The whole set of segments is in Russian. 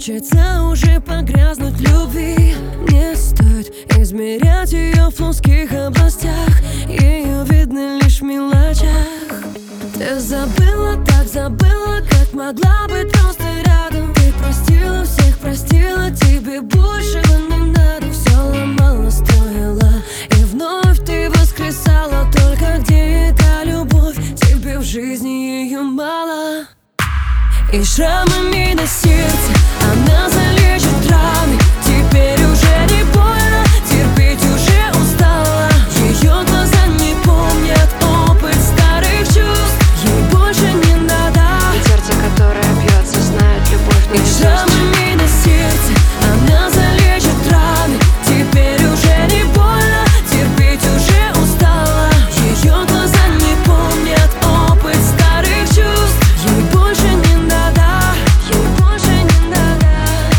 Хочется уже погрязнуть в любви. Не стоит измерять ее в плоских областях. Ее видно лишь в мелочах. Ты забыла, так забыла, как могла быть просто рядом. Ты простила всех, простила, тебе большего не надо. Все ломала, строила, и вновь ты воскресала. Только где эта любовь? Тебе в жизни ее мало. И шрамами на сердце она залечит раны. Теперь уже не больно, терпеть уже устала. Ее глаза не помнят опыт старых чувств. Ей больше не надо. И сердце, которое бьется, знает любовь не И шрамами на сердце она залечит раны. Теперь уже не больно, терпеть уже устала. Ее глаза не помнят опыт старых чувств. Ей больше не надо. Ей больше не надо.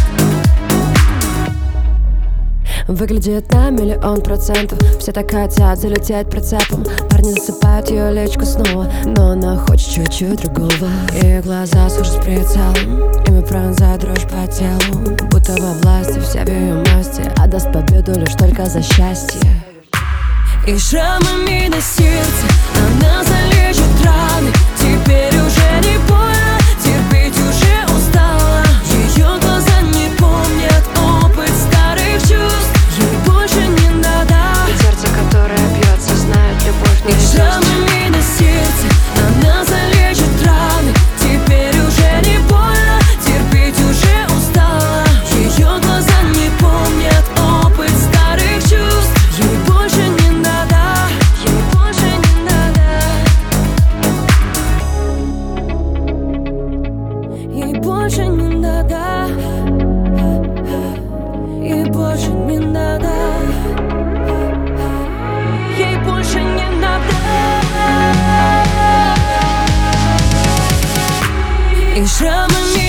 Выглядит на 100%. Все так хотят залететь прицепом. Парни засыпают ее личку снова, но она хочет чуть-чуть другого. Ее глаза служат с прицелом, ими пронзает дрожь по телу. Будто во власти вся в ее масти, отдаст победу лишь только за счастье. И шрамами на сердце она залечит раны. Теперь уже не больно, терпеть уже устала. Ее глаза не помнят опыт старых чувств. Ей больше не надо. И сердце, которое бьется, знает любовь не И шрамами на сердце она залечит раны. Теперь уже не больно, терпеть уже устала. Ее глаза не помнят опыт старых чувств. Ей больше не надо. Ей больше не надо. Ей больше не надо. Ей больше не надо. Ей больше не надо. И шрамами